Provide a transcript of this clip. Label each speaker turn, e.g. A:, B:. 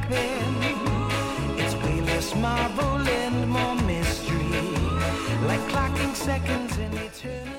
A: happen. It's way less marvel and more mystery, like clocking seconds in eternity.